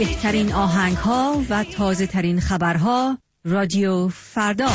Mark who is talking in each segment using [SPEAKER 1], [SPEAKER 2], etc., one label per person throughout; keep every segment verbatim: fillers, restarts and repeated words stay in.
[SPEAKER 1] بهترین آهنگ ها و تازه ترین خبرها. رادیو فردا.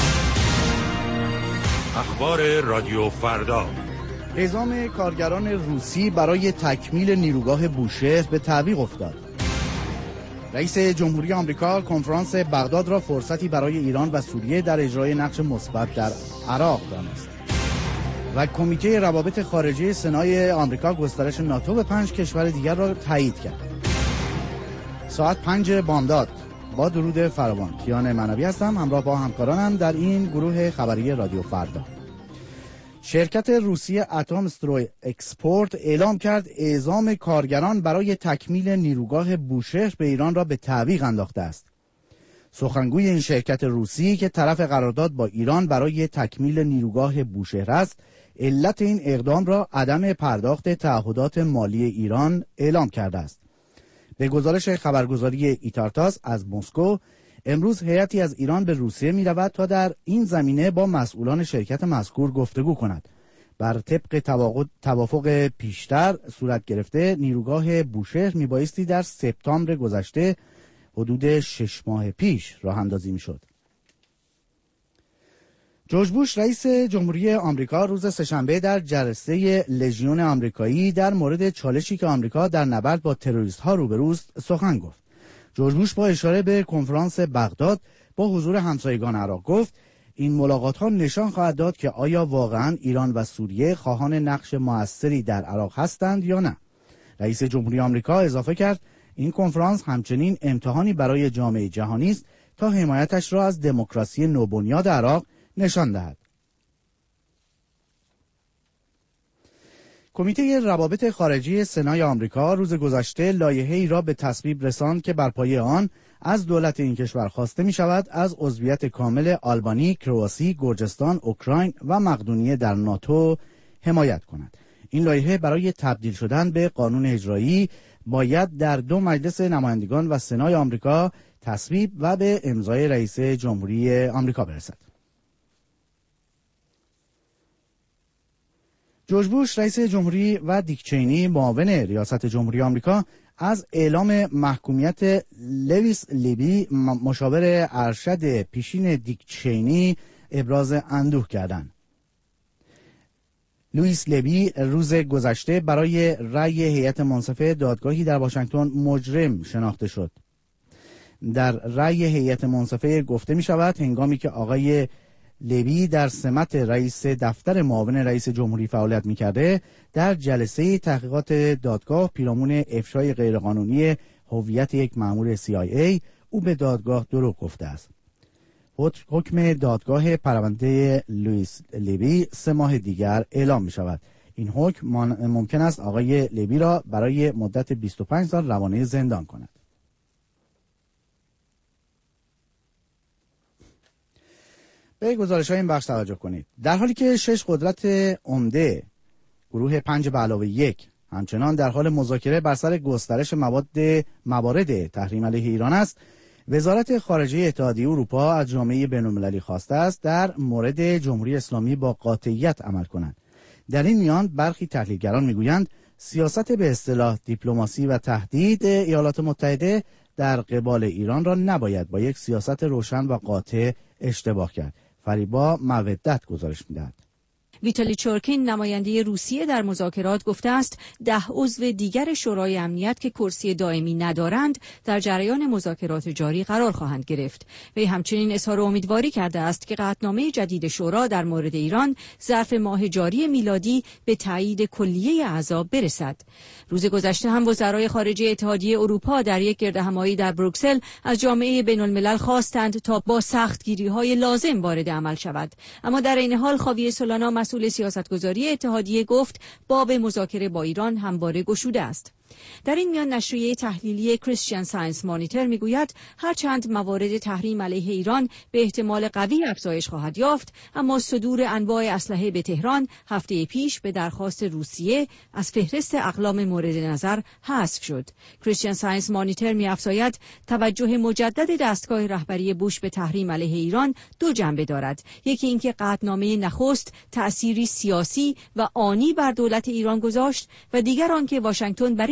[SPEAKER 2] اخبار رادیو فردا.
[SPEAKER 3] اعزام کارگران روسی برای تکمیل نیروگاه بوشهر به تعویق افتاد. رئیس جمهوری آمریکا کنفرانس بغداد را فرصتی برای ایران و سوریه در اجرای نقش مثبت در عراق دانست. و کمیته روابط خارجی سنای آمریکا گسترش ناتو به پنج کشور دیگر را تایید کرد. ساعت پنج بامداد. با درود فراوان، کیان منوی هستم، همراه با همکارانم در این گروه خبری رادیو فردا. شرکت روسی اتمستروی اکسپورت اعلام کرد اعزام کارگران برای تکمیل نیروگاه بوشهر به ایران را به تعویق انداخته است. سخنگوی این شرکت روسی که طرف قرارداد با ایران برای تکمیل نیروگاه بوشهر است، علت این اقدام را عدم پرداخت تعهدات مالی ایران اعلام کرده است. به گزارش خبرگزاری ایتارتاس از مسکو، امروز هیئتی از ایران به روسیه می رود تا در این زمینه با مسئولان شرکت مذکور گفتگو کند. بر طبق توافق پیشتر صورت گرفته، نیروگاه بوشهر می بایستی در سپتامبر گذشته حدود شش ماه پیش راه اندازی می شد. جورج بوش رئیس جمهوری آمریکا روز سه‌شنبه در جلسه لژیون آمریکایی در مورد چالشی که آمریکا در نبرد با تروریست ها روبروست سخن گفت. جورج بوش با اشاره به کنفرانس بغداد با حضور همسایگان عراق گفت این ملاقات ها نشان خواهد داد که آیا واقعا ایران و سوریه خواهان نقش موثری در عراق هستند یا نه. رئیس جمهوری آمریکا اضافه کرد این کنفرانس همچنین امتحانی برای جامعه جهانی است تا حمایتش را از دموکراسی نوبنیاد عراق نشان دهد. کمیته روابط خارجی سنای آمریکا روز گذشته لایحه‌ای را به تصویب رساند که بر پایه آن از دولت این کشور خواسته می شود از عضویت کامل آلبانی، کرواسی، گرجستان، اوکراین و مقدونیه در ناتو حمایت کند. این لایحه برای تبدیل شدن به قانون اجرایی باید در دو مجلس نمایندگان و سنای آمریکا تصویب و به امضای رئیس جمهوری آمریکا برسد. جورج بوش رئیس جمهوری و دیک چینی معاون ریاست جمهوری آمریکا از اعلام محکومیت لویس لیبی مشاور ارشد پیشین دیک چینی ابراز اندوه کردند. لوئیس لیبی روز گذشته برای رأی هیئت منصفه دادگاهی در واشنگتن مجرم شناخته شد. در رأی هیئت منصفه گفته می شود هنگامی که آقای لیبی در سمت رئیس دفتر معاون رئیس جمهوری فعالیت می‌کرده، در جلسه تحقیقات دادگاه پیرامون افشای غیرقانونی هویت یک مأمور سی آی ای او به دادگاه دروغ گفته است. حکم دادگاه پرونده لوئیس لیبی سه ماه دیگر اعلام می شود. این حکم ممکن است آقای لیبی را برای مدت بیست و پنج سال روانه زندان کند. به گزارش های این بخش توجه کنید. در حالی که شش قدرت عمده گروه پنج به علاوه یک همچنان در حال مذاکره بر سر گسترش مواد موارد تحریم علیه ایران است، وزارت خارجه اتحادیه اروپا از جامعه بین‌المللی خواسته است در مورد جمهوری اسلامی با قاطعیت عمل کنند. در این میان برخی تحلیلگران میگویند سیاست به اصطلاح دیپلماسی و تهدید ایالات متحده در قبال ایران را نباید با یک سیاست روشن و قاطع اشتباه کرد. فریبا مودت گزارش می‌دهد.
[SPEAKER 1] ویتالی چورکین نماینده روسیه در مذاکرات گفته است ده عضو دیگر شورای امنیت که کرسی دائمی ندارند در جریان مذاکرات جاری قرار خواهند گرفت. وی همچنین اظهار امیدواری کرده است که قطعنامه جدید شورا در مورد ایران ظرف ماه جاری میلادی به تایید کلیه اعضا برسد. روز گذشته هم وزرای خارجه اتحادیه اروپا در یک گردهمایی در بروکسل از جامعه بین‌الملل خواستند تا با سختگیری‌های لازم وارد عمل شود. اما در این حال خاویه سولانا مسئول سیاستگذاری اتحادیه گفت باب مذاکره با ایران همواره گشوده است. در این میان نشریه تحلیلی کریستین ساینس مانیتور میگوید هرچند موارد تحریم علیه ایران به احتمال قوی افزایش خواهد یافت، اما صدور انواع اسلحه به تهران هفته پیش به درخواست روسیه از فهرست اقلام مورد نظر حذف شد. کریستین ساینس مانیتور می‌افزاید توجه مجدد دستگاه رهبری بوش به تحریم علیه ایران دو جنبه دارد. یکی اینکه قطعنامه نخست تأثیری سیاسی و آنی بر دولت ایران گذاشت و دیگر آنکه واشنگتن بر این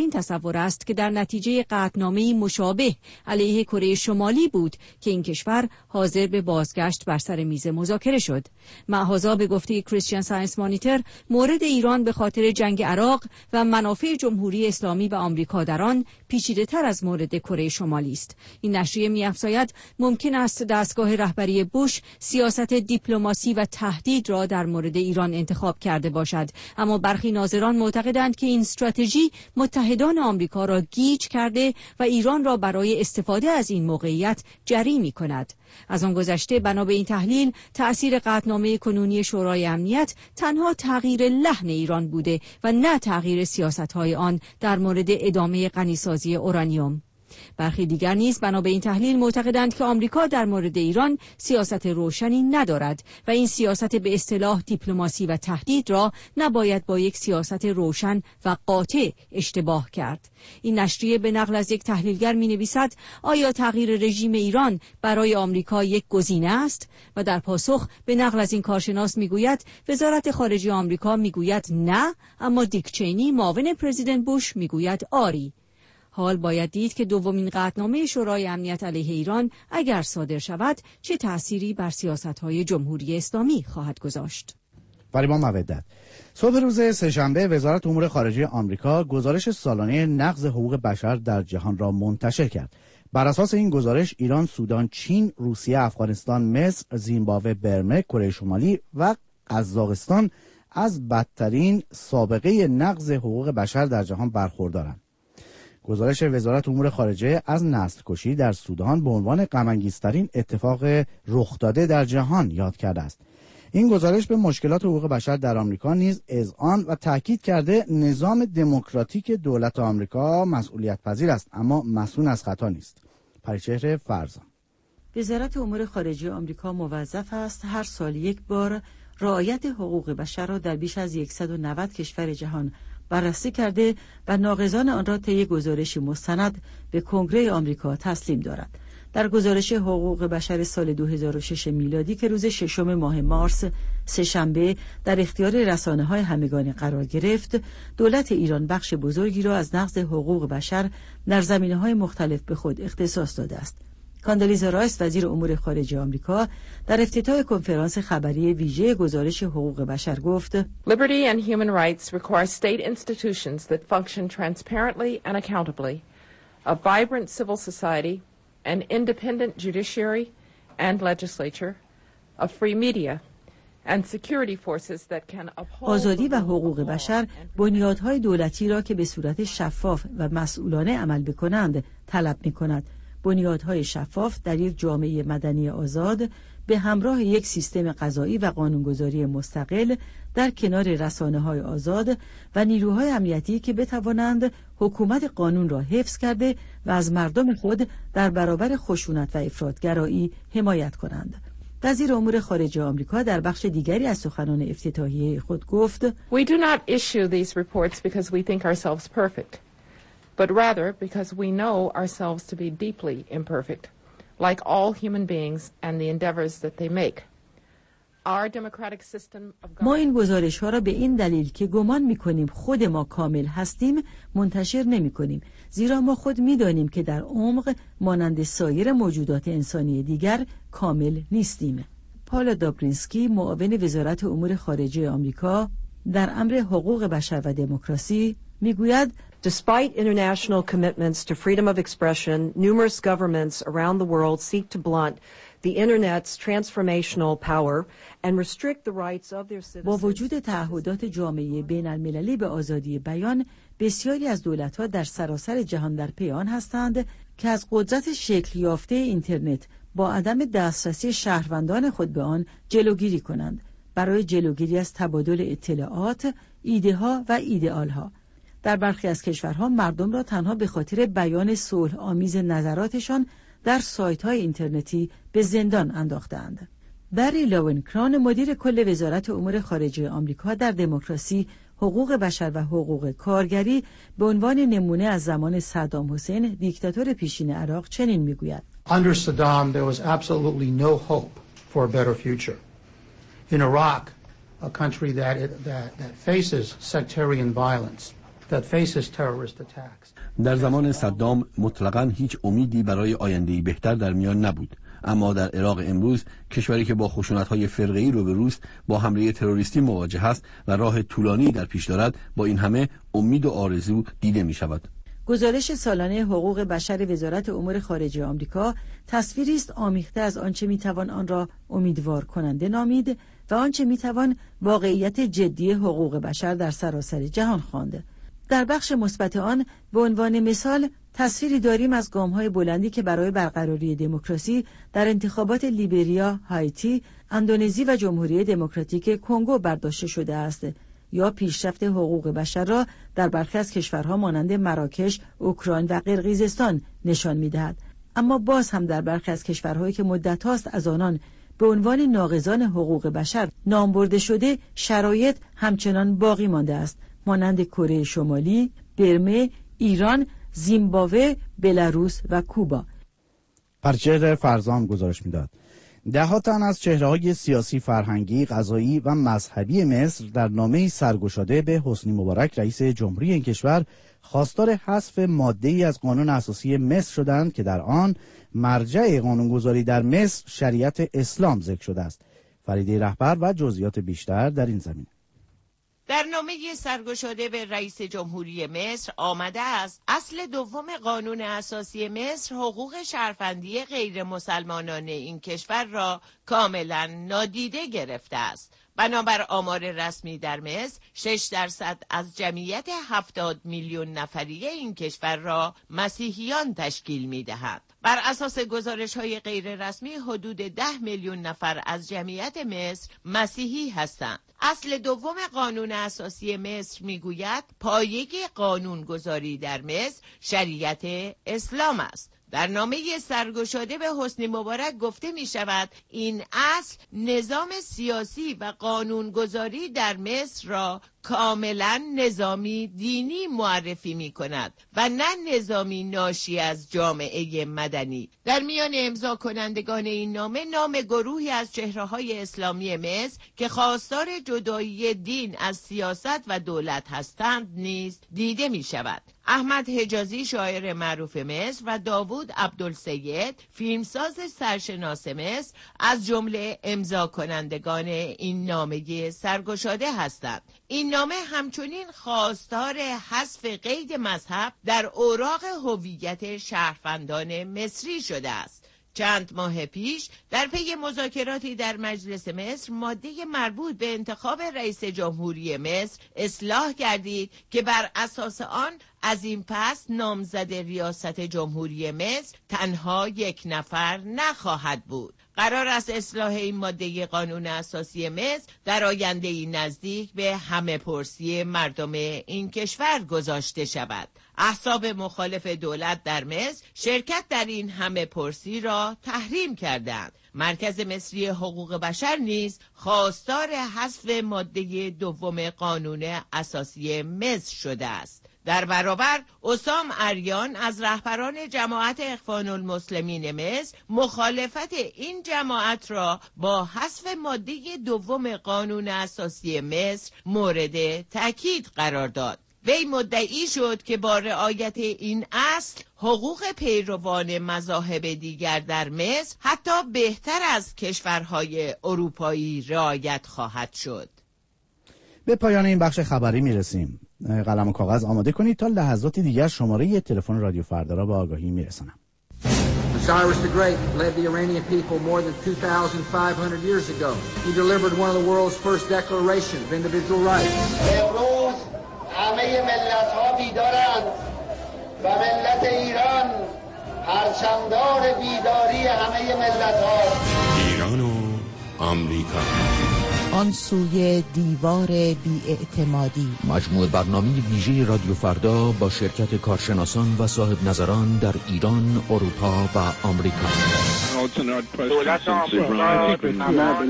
[SPEAKER 1] این تصور است که در نتیجه قطعنامه‌ای مشابه علیه کره شمالی بود که این کشور حاضر به بازگشت بر سر میز مذاکره شد. معهازا به گفته کریستیان ساینس مانیتور، مورد ایران به خاطر جنگ عراق و منافع جمهوری اسلامی و آمریکا در آن پیچیده‌تر از مورد کره شمالی است. این نشریه می‌افزاید ممکن است دستگاه رهبری بوش سیاست دیپلماسی و تهدید را در مورد ایران انتخاب کرده باشد، اما برخی ناظران معتقدند که این استراتژی متحدان آمریکا را گیج کرده و ایران را برای استفاده از این موقعیت جری می‌کند. از آن گذشته بنا به این تحلیل تأثیر قطعنامه کنونی شورای امنیت تنها تغییر لحن ایران بوده و نه تغییر سیاست‌های آن در مورد ادامه غنیسازی اورانیوم. برخی دیگر نیز بنا به این تحلیل معتقدند که آمریکا در مورد ایران سیاست روشنی ندارد و این سیاست به اصطلاح دیپلماسی و تهدید را نباید با یک سیاست روشن و قاطع اشتباه کرد. این نشریه به نقل از یک تحلیلگر می‌نویسد آیا تغییر رژیم ایران برای آمریکا یک گزینه است؟ و در پاسخ به نقل از این کارشناس میگوید وزارت خارجه آمریکا میگوید نه، اما دیک چینی معاون پرزیدنت بوش میگوید آری. حال باید دید که دومین قطعنامه شورای امنیت علیه ایران اگر صادر شود چه تأثیری بر سیاست‌های جمهوری اسلامی خواهد گذاشت.
[SPEAKER 3] فریبا مودت. صبح روز سه‌شنبه وزارت امور خارجه آمریکا گزارش سالانه نقض حقوق بشر در جهان را منتشر کرد. بر اساس این گزارش ایران، سودان، چین، روسیه، افغانستان، مصر، زیمبابوه، برمه، کره شمالی و قزاقستان از بدترین سابقه نقض حقوق بشر در جهان برخوردارند. گزارش وزارت امور خارجه از نسل کشی در سودان به عنوان غم‌انگیزترین اتفاق رخ داده در جهان یاد کرده است. این گزارش به مشکلات حقوق بشر در آمریکا نیز اذعان و تاکید کرده نظام دموکراتیک دولت آمریکا مسئولیت پذیر است اما مسئول از خطا نیست. پریچهر فرزان.
[SPEAKER 4] وزارت امور خارجه آمریکا موظف است هر سال یک بار رعایت حقوق بشر را در بیش از صد و نود کشور جهان بررسی کرده و ناقضان آن را طی گزارش مستند به کنگره آمریکا تسلیم دارد. در گزارش حقوق بشر سال دو هزار و شش میلادی که روز ششم ماه مارس سه‌شنبه در اختیار رسانه‌های همگانی قرار گرفت، دولت ایران بخش بزرگی را از نقض حقوق بشر در زمینه‌های مختلف به خود اختصاص داده است. کاندالیزا رایس وزیر امور خارجه آمریکا در افتتاح کنفرانس خبری ویژه گزارش حقوق بشر گفت:
[SPEAKER 5] Liberty and human rights require state institutions that function transparently and accountably, a vibrant civil society, an independent judiciary and legislature, a free media and security forces that can uphold
[SPEAKER 4] آزادی و حقوق بشر بنیادهای دولتی را که به صورت شفاف و مسئولانه عمل بکنند طلب می‌کند. بنیادهای شفاف در یک جامعه مدنی آزاد به همراه یک سیستم قضایی و قانونگذاری مستقل در کنار رسانه‌های آزاد و نیروهای امنیتی که بتوانند حکومت قانون را حفظ کرده و از مردم خود در برابر خشونت و افراطگرایی حمایت کنند. وزیر امور خارجه آمریکا در بخش دیگری از سخنان افتتاحیه خود گفت:
[SPEAKER 5] We do not issue these reports because we think ourselves perfect, but rather because we know ourselves to be deeply imperfect, like all human beings and the endeavors that they make. Our democratic system of government...
[SPEAKER 4] ما این گزارش ها را به این دلیل که گمان می کنیم خود ما کامل هستیم منتشر نمی کنیم، زیرا ما خود می دانیم که در عمق مانند سایر موجودات انسانی دیگر کامل نیستیم. پالا دابرینسکی معاون وزارت امور خارجه آمریکا در امر حقوق بشر و دموکراسی می گوید:
[SPEAKER 6] Despite international commitments to freedom of expression, numerous governments around the world seek to blunt the internet's transformational power and restrict the rights of their citizens.
[SPEAKER 4] با وجود تعهدات جامعه بین المللی به آزادی بیان، بسیاری از دولت‌ها در سراسر جهان در پی آن هستند که از قدرت شکل یافته اینترنت با عدم دسترسی شهروندان خود به آن جلوگیری کنند، برای جلوگیری از تبادل اطلاعات، ایده‌ها و ایدئال‌ها. در برخی از کشورها مردم را تنها به خاطر بیان صلح آمیز نظراتشان در سایت‌های اینترنتی به زندان انداختند. بری لوینکران مدیر کل وزارت امور خارجه آمریکا در دموکراسی، حقوق بشر و حقوق کارگری به عنوان نمونه از زمان صدام حسین دیکتاتور پیشین عراق چنین میگوید:
[SPEAKER 7] Under Saddam there was absolutely no hope for a better future. In Iraq, a country that that that faces sectarian violence, that faces terrorist attacks.
[SPEAKER 8] در زمان صدام مطلقاً هیچ امیدی برای آینده‌ای بهتر در میان نبود، اما در عراق امروز، کشوری که با خشونت‌های فرقه‌ای روبروست، با حمله تروریستی مواجه است و راه طولانی در پیش دارد، با این همه امید و آرزو دیده می‌شود.
[SPEAKER 4] گزارش سالانه حقوق بشر وزارت امور خارجه آمریکا تصویری است آمیخته از آنچه میتوان آن را امیدوار کننده نامید و آنچه میتوان واقعیت جدی حقوق بشر در سراسر جهان خواند. در بخش مثبت آن به عنوان مثال تصویری داریم از گام‌های بلندی که برای برقراری دموکراسی در انتخابات لیبریا، هایتی، اندونزی و جمهوری دموکراتیک کنگو برداشته شده است، یا پیشرفت حقوق بشر را در برخی از کشورها مانند مراکش، اوکراین و قرقیزستان نشان می‌دهد. اما باز هم در برخی از کشورهایی که مدت هاست از آنان به عنوان ناقضان حقوق بشر نام برده شده، شرایط همچنان باقی مانده است، مانند کره شمالی، برمه، ایران، زیمبابوه، بلاروس و کوبا.
[SPEAKER 3] پرچهر فرزام گزارش میداد. ده ها تن از چهره‌های سیاسی، فرهنگی، قضایی و مذهبی مصر در نامه‌ای سرگشاده به حسنی مبارک رئیس جمهوری این کشور خواستار حذف ماده‌ای از قانون اساسی مصر شدند که در آن مرجع قانونگذاری در مصر شریعت اسلام ذکر شده است. فریده رهبر و جزئیات بیشتر در این زمینه.
[SPEAKER 9] در نامه سرگشاده به رئیس جمهوری مصر آمده است اصل دوم قانون اساسی مصر حقوق شهروندی غیر مسلمانان این کشور را کاملا نادیده گرفته است. بنابر آمار رسمی در مصر، شش درصد از جمعیت هفتاد میلیون نفری این کشور را مسیحیان تشکیل می‌دهند. بر اساس گزارش‌های غیر رسمی حدود ده میلیون نفر از جمعیت مصر مسیحی هستند. اصل دوم قانون اساسی مصر میگوید پایه قانونگذاری در مصر شریعت اسلام است. در نامه سرگشاده به حسنی مبارک گفته می شود این اصل نظام سیاسی و قانونگذاری در مصر را کاملا نظامی دینی معرفی می کند و نه نظامی ناشی از جامعه مدنی. در میان امضا کنندگان این نامه نام گروهی از چهره‌های اسلامی مصر که خواستار جدایی دین از سیاست و دولت هستند نیز دیده می شود. احمد حجازی شاعر معروف مصر و داوود عبدالسید فیلمساز سرشناس مصر از جمله امضا کنندگان این نامه سرگشاده هستند. این نامه همچنین خواستار حذف قید مذهب در اوراق هویت شهروندان مصری شده است. چند ماه پیش در پی مذاکراتی در مجلس مصر ماده مربوط به انتخاب رئیس جمهوری مصر اصلاح گردید که بر اساس آن از این پس نامزد ریاست جمهوری مصر تنها یک نفر نخواهد بود. قرار است اصلاح این ماده قانون اساسی مصر در آینده نزدیک به همه پرسی مردم این کشور گذاشته شود. احزاب مخالف دولت در مصر شرکت در این همه پرسی را تحریم کردند. مرکز مصری حقوق بشر نیز خواستار حذف ماده دوم قانون اساسی مصر شده است. در برابر اسام اریان از رهبران جماعت اخوان المسلمین مصر مخالفت این جماعت را با حذف ماده دوم قانون اساسی مصر مورد تأکید قرار داد. وی مدعی شد که با رعایت این اصل حقوق پیروان مذاهب دیگر در مصر حتی بهتر از کشورهای اروپایی رعایت خواهد شد.
[SPEAKER 3] به پایان این بخش خبری میرسیم. قلم و کاغذ آماده کنید تا لحظات دیگر شماره تلفن رادیو فردا را به آگاهی میرسانم.
[SPEAKER 10] Cyrus the Great led the Iranian people more than two thousand five hundred years ago. He delivered one of the world's first declarations of individual rights.
[SPEAKER 11] امروز همه ملت‌ها بیدارند و ملت ایران پرچمدار بیداری همه ملت‌ها.
[SPEAKER 2] ایران و آمریکا.
[SPEAKER 12] آن سوی دیوار بی‌اعتمادی.
[SPEAKER 13] مجموعه برنامه ویژه رادیو فردا با شرکت کارشناسان و صاحب نظران در ایران، اروپا و آمریکا.
[SPEAKER 14] دولت آمریکا به زمان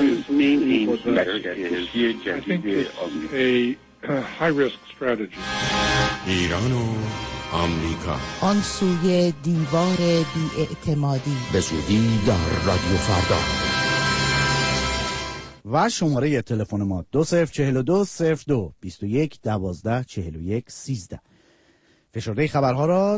[SPEAKER 2] ایران و آمریکا.
[SPEAKER 12] آن سوی دیوار بی‌اعتمادی.
[SPEAKER 13] به زودی در رادیو فردا.
[SPEAKER 3] و شماره تلفن ما دو صفر چهل و دو صفر دو بیست و یک دوازده چهل و یک سیزده. فشرده خبرها را